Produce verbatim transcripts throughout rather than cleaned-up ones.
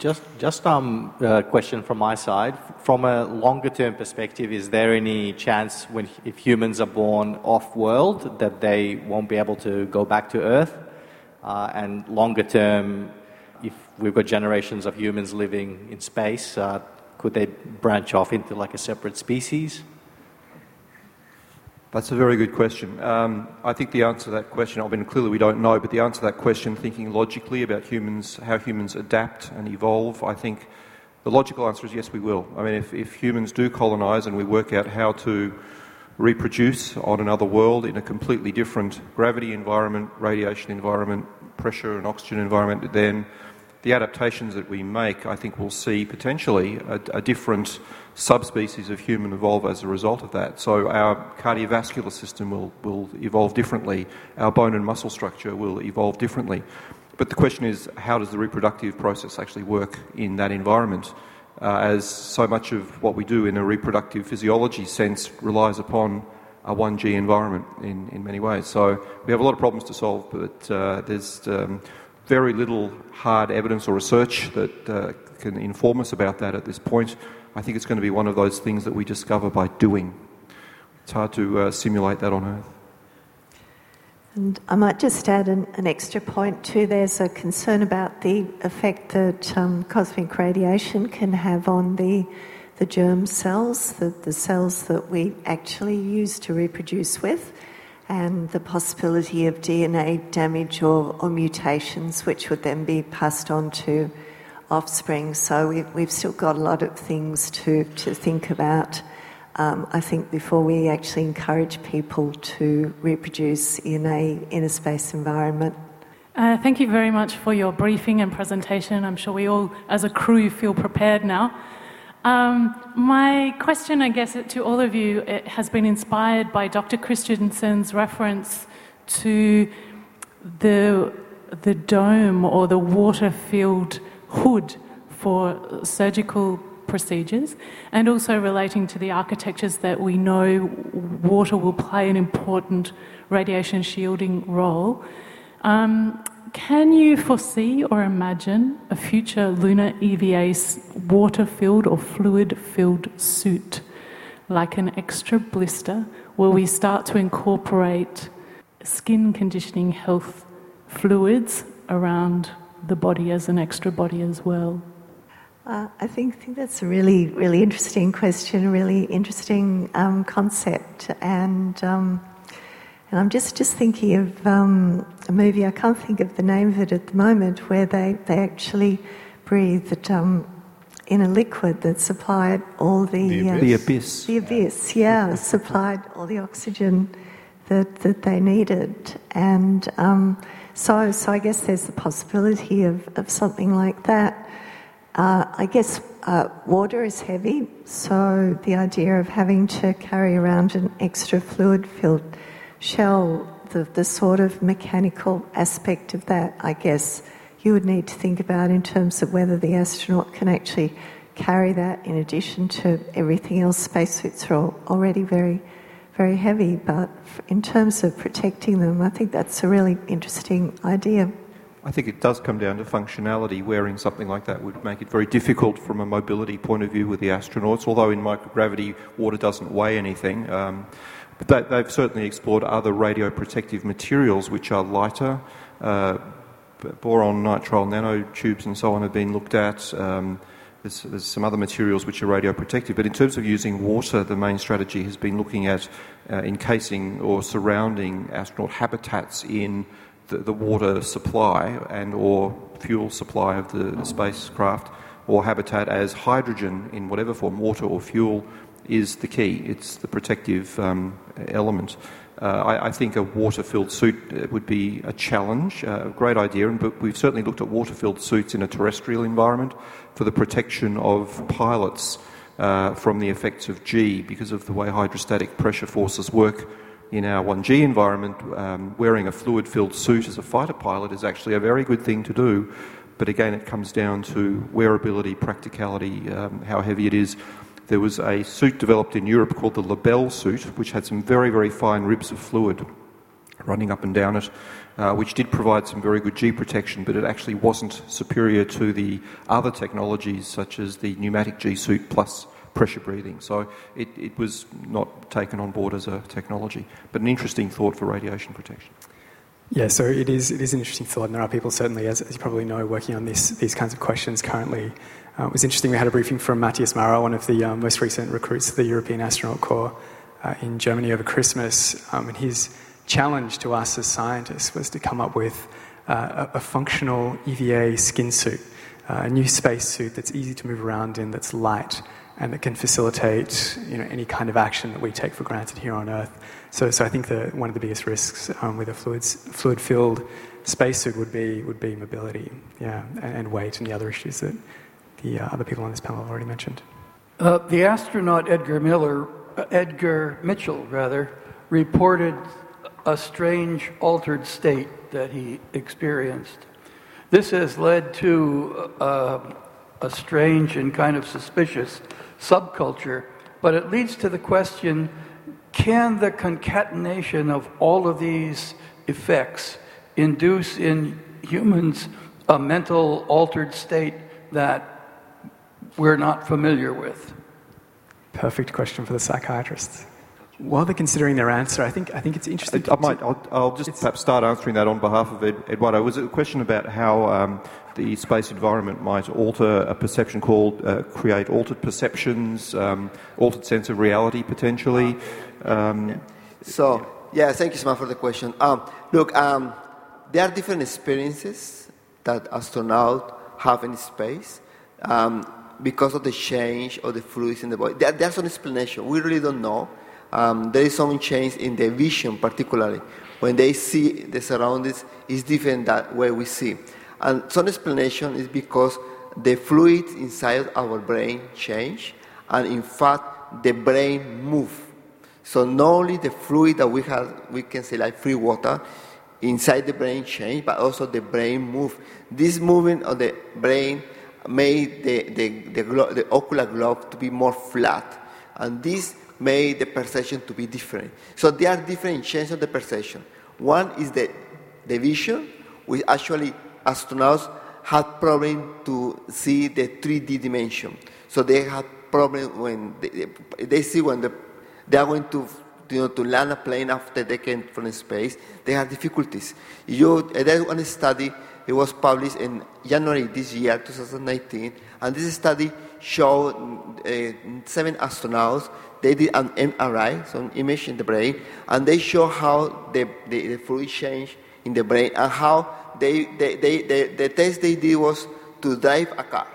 just just um, a question from my side. From a longer-term perspective, is there any chance when if humans are born off-world that they won't be able to go back to Earth? Uh, and longer-term, if we've got generations of humans living in space, uh, could they branch off into like a separate species? That's a very good question. Um, I think the answer to that question, I mean, clearly we don't know, but the answer to that question, thinking logically about humans, how humans adapt and evolve, I think the logical answer is yes, we will. I mean, if, if humans do colonise and we work out how to reproduce on another world in a completely different gravity environment, radiation environment, pressure and oxygen environment, then the adaptations that we make, I think we'll see potentially a, a different subspecies of human evolve as a result of that. So our cardiovascular system will, will evolve differently, our bone and muscle structure will evolve differently. But the question is, how does the reproductive process actually work in that environment? Uh, as so much of what we do in a reproductive physiology sense relies upon a one G environment in, in many ways. So we have a lot of problems to solve, but uh, there's um, very little hard evidence or research that uh, can inform us about that at this point. I think it's going to be one of those things that we discover by doing. It's hard to uh, simulate that on Earth. And I might just add an, an extra point too. There's a concern about the effect that um, cosmic radiation can have on the the germ cells, the, the cells that we actually use to reproduce with, and the possibility of D N A damage or, or mutations which would then be passed on to offspring. So we, we've still got a lot of things to, to think about, um, I think, before we actually encourage people to reproduce in a in a space environment. Uh, thank you very much for your briefing and presentation. I'm sure we all, as a crew, feel prepared now. Um, my question, I guess, to all of you, it has been inspired by Doctor Christensen's reference to the the dome or the water-filled hood for surgical procedures, and also relating to the architectures that we know water will play an important radiation shielding role. Um, can you foresee or imagine a future lunar E V A water-filled or fluid-filled suit, like an extra blister, where we start to incorporate skin conditioning health fluids around the body as an extra body as well? Uh, I think, think that's a really, really interesting question, a really interesting um, concept. And um, and I'm just, just thinking of um, a movie, I can't think of the name of it at the moment, where they, they actually breathed um, in a liquid that supplied all the... The uh, abyss. The abyss. The abyss, yeah, supplied all the oxygen that, that they needed. And um, so, so I guess there's the possibility of, of something like that. Uh, I guess uh, water is heavy, so the idea of having to carry around an extra fluid-filled shell, the, the sort of mechanical aspect of that, I guess you would need to think about in terms of whether the astronaut can actually carry that in addition to everything else. Spacesuits are already very, very heavy, but in terms of protecting them, I think that's a really interesting idea. I think it does come down to functionality. Wearing something like that would make it very difficult from a mobility point of view with the astronauts, although in microgravity water doesn't weigh anything. Um, but they, they've certainly explored other radioprotective materials which are lighter. Uh, boron, nitrile nanotubes and so on have been looked at. Um, there's, there's some other materials which are radioprotective. But in terms of using water, the main strategy has been looking at uh, encasing or surrounding astronaut habitats in The, the water supply and or fuel supply of the, the spacecraft or habitat as hydrogen in whatever form, water or fuel, is the key. It's the protective um, element. Uh, I, I think a water-filled suit would be a challenge, uh, a great idea, but we've certainly looked at water-filled suits in a terrestrial environment for the protection of pilots uh, from the effects of G because of the way hydrostatic pressure forces work. In our one G environment, um, wearing a fluid-filled suit as a fighter pilot is actually a very good thing to do. But again, it comes down to wearability, practicality, um, how heavy it is. There was a suit developed in Europe called the Lebel suit, which had some very, very fine ribs of fluid running up and down it. uh, which did provide some very good G protection, but it actually wasn't superior to the other technologies such as the pneumatic G suit plus pressure breathing. So it, it was not taken on board as a technology, but an interesting thought for radiation protection. Yeah, so it is it is an interesting thought, and there are people certainly, as, as you probably know, working on this, these kinds of questions currently. Uh, it was interesting, we had a briefing from Matthias Maurer, one of the um, most recent recruits of the European Astronaut Corps uh, in Germany over Christmas, um, and his challenge to us as scientists was to come up with uh, a, a functional E V A skin suit, uh, a new space suit that's easy to move around in, that's light, and that can facilitate, you know, any kind of action that we take for granted here on Earth. So, so I think that one of the biggest risks um, with a fluids, fluid-filled spacesuit would be would be mobility, yeah, and, and weight, and the other issues that the uh, other people on this panel have already mentioned. Uh, the astronaut Edgar Miller, uh, Edgar Mitchell, rather, reported a strange altered state that he experienced. This has led to uh, a strange and kind of suspicious subculture, but it leads to the question, can the concatenation of all of these effects induce in humans a mental altered state that we're not familiar with? Perfect question for the psychiatrists. While they're considering their answer, I think I think it's interesting. I, I might, I'll, I'll just perhaps start answering that on behalf of Ed, Eduardo. Was it a question about how um, the space environment might alter a perception called, uh, create altered perceptions, um, altered sense of reality potentially? Um, yeah. So, yeah, thank you so much for the question. Um, look, um, there are different experiences that astronauts have in space um, because of the change of the fluids in the body. There, there's some explanation. We really don't know. Um, there is some change in the vision, particularly. When they see the surroundings, it's different that way we see. And some explanation is because the fluids inside our brain change, and in fact, the brain moves. So not only the fluid that we have, we can say like free water, inside the brain change, but also the brain move. This movement of the brain made the, the, the, glo- the ocular globe to be more flat. And this made the perception to be different. So there are different changes of the perception. One is the, the vision, which actually astronauts had problem to see the three D dimension. So they had problem when they, they see when the, they are going to, you know, to land a plane after they came from space, they have difficulties. You, there's one study, it was published in January this year, twenty nineteen, and this study showed uh, seven astronauts. They did an M R I, so an image in the brain, and they show how the, the, the fluid change in the brain, and how they, they, they, they the test they did was to drive a car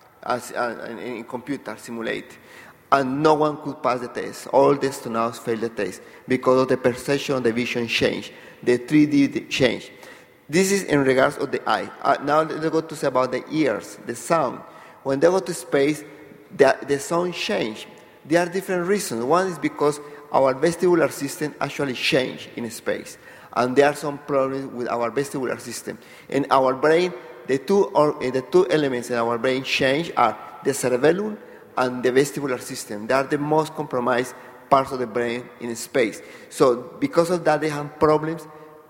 as uh, in, in computer simulate, and no one could pass the test. All the astronauts failed the test because of the perception of the vision change, the three D change. This is in regards of the eye. Uh, now let's go to say about the ears, the sound. When they go to space, the, the sound change. There are different reasons. One is because our vestibular system actually changed in space, and there are some problems with our vestibular system. In our brain, the two or the two elements in our brain change are the cerebellum and the vestibular system. They are the most compromised parts of the brain in space. So because of that, they have problems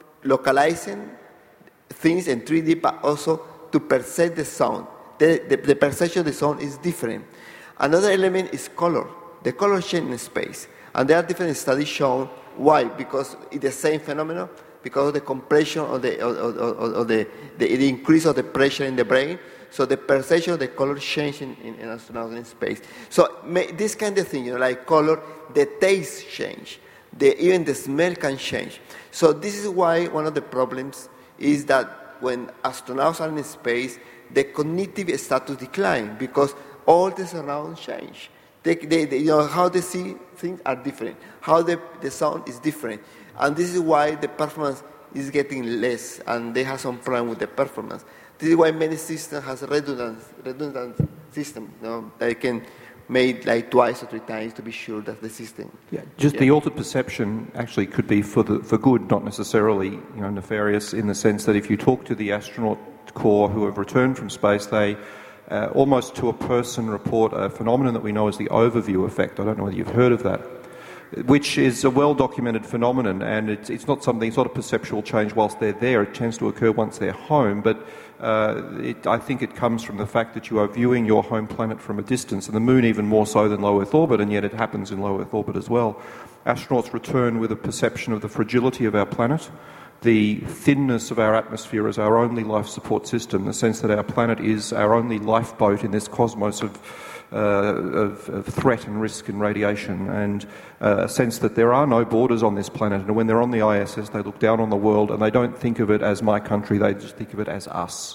localizing things in three D, but also to perceive the sound. The, the, the perception of the sound is different. Another element is color. The color change in space. And there are different studies showing why. Because it's the same phenomenon, because of the compression of the, of, of, of the, the, the increase of the pressure in the brain. So the perception of the color change in, in, in astronauts in space. So may, this kind of thing, you know, like color, the taste change. The, even the smell can change. So this is why one of the problems is that when astronauts are in space, the cognitive status decline because all the surroundings change. They, they, they, you know, how they see things are different. How the, the sound is different. And this is why the performance is getting less, and they have some problem with the performance. This is why many systems has redundant, redundant system. You know, they can make like twice or three times to be sure that the system. Yeah, just yeah. The altered perception actually could be for the for good, not necessarily, you know, nefarious, in the sense that if you talk to the astronaut corps who have returned from space, they uh, almost to a person report a phenomenon that we know as the overview effect. I don't know whether you've heard of that. which is a well-documented phenomenon, and it's, it's not something, it's not a perceptual change whilst they're there. It tends to occur once they're home, but uh, it, I think it comes from the fact that you are viewing your home planet from a distance, and the moon even more so than low Earth orbit, and yet it happens in low Earth orbit as well. Astronauts return with a perception of the fragility of our planet, the thinness of our atmosphere as our only life support system, the sense that our planet is our only lifeboat in this cosmos of, uh, of, of threat and risk and radiation, and uh, a sense that there are no borders on this planet, and when they're on the I S S they look down on the world and they don't think of it as my country, they just think of it as us.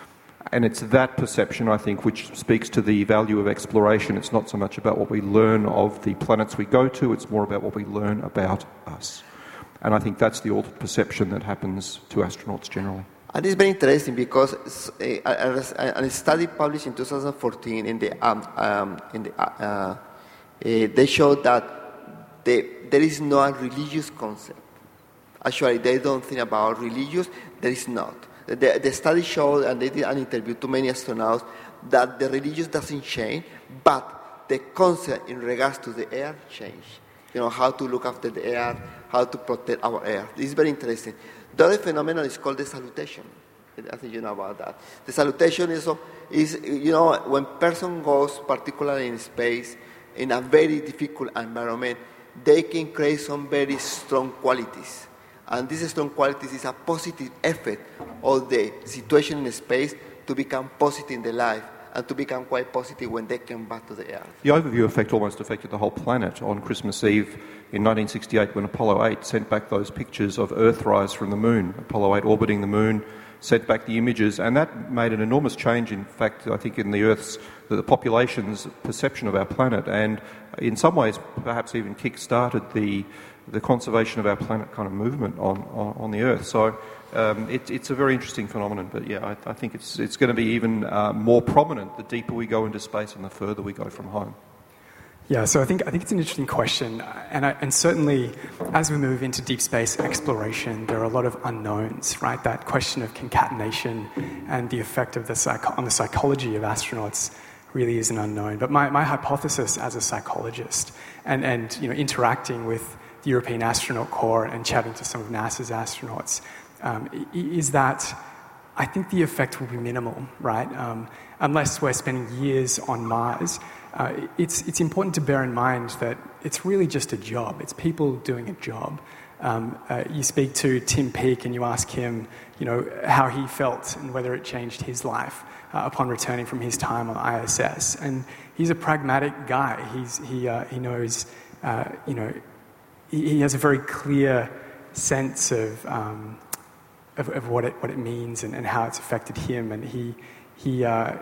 And it's that perception, I think, which speaks to the value of exploration. It's not so much about what we learn of the planets we go to, it's more about what we learn about us. And I think that's the altered perception that happens to astronauts generally. And it's very interesting because a, a, a study published in two thousand fourteen in the, um, um, in the uh, uh, they showed that they, there is no religious concept. Actually, they don't think about religious. There is not. The, the study showed, and they did an interview to many astronauts, that the religious doesn't change, but the concept in regards to the air change. You know, how to look after the air, how to protect our air. This is very interesting. The other phenomenon is called the salutation. I think you know about that. The salutation is, is you know, when person goes, particularly in space, in a very difficult environment, they can create some very strong qualities. And these strong qualities is a positive effect of the situation in space to become positive in the life, and to become quite positive when they come back to the Earth. The overview effect almost affected the whole planet on Christmas Eve in nineteen sixty-eight when Apollo eight sent back those pictures of Earthrise from the moon. Apollo eight orbiting the moon sent back the images, and that made an enormous change, in fact, I think, in the Earth's, the population's perception of our planet, and in some ways perhaps even kick-started the, the conservation of our planet kind of movement on, on, on the Earth. So Um, it, it's a very interesting phenomenon, but yeah, I, I think it's it's going to be even uh, more prominent the deeper we go into space and the further we go from home. Yeah, so I think I think it's an interesting question, and I, and certainly as we move into deep space exploration, there are a lot of unknowns, right? That question of concatenation and the effect of the psycho- on the psychology of astronauts really is an unknown. But my, my hypothesis as a psychologist, and and you know interacting with the European Astronaut Corps and chatting to some of NASA's astronauts, Um, is that I think the effect will be minimal, right? Um, unless we're spending years on Mars. Uh, it's, it's important to bear in mind that it's really just a job. It's people doing a job. Um, uh, you speak to Tim Peake and you ask him, you know, how he felt and whether it changed his life uh, upon returning from his time on I S S. And he's a pragmatic guy. He's, he, uh, he knows, uh, you know, he, he has a very clear sense of... Um, Of, of what it what it means and, and how it's affected him, and he he uh,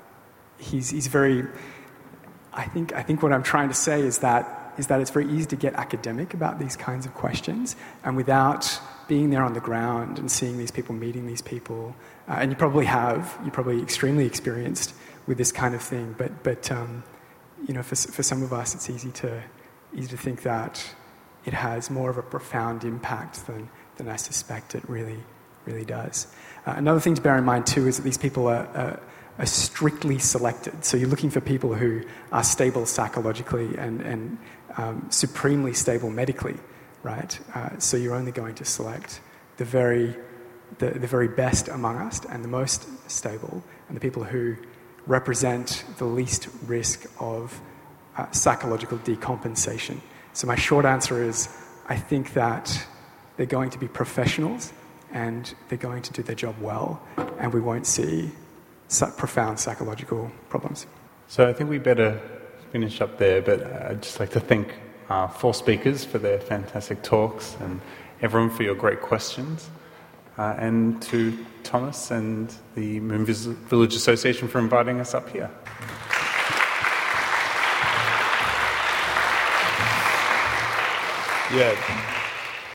he's he's very. I think I think what I'm trying to say is that is that it's very easy to get academic about these kinds of questions, and without being there on the ground and seeing these people, meeting these people, uh, and you probably have, you're probably extremely experienced with this kind of thing. But but um, you know, for for some of us, it's easy to easy to think that it has more of a profound impact than than I suspect it really. really does. Uh, another thing to bear in mind too is that these people are, are, are strictly selected. So you're looking for people who are stable psychologically and, and um, supremely stable medically, right? Uh, so you're only going to select the very, the, the very best among us and the most stable, and the people who represent the least risk of uh, psychological decompensation. So my short answer is, I think that they're going to be professionals, and they're going to do their job well, and we won't see such profound psychological problems. So I think we better finish up there, but I'd just like to thank our four speakers for their fantastic talks, and everyone for your great questions, uh, and to Thomas and the Moon Village Association for inviting us up here. Yeah.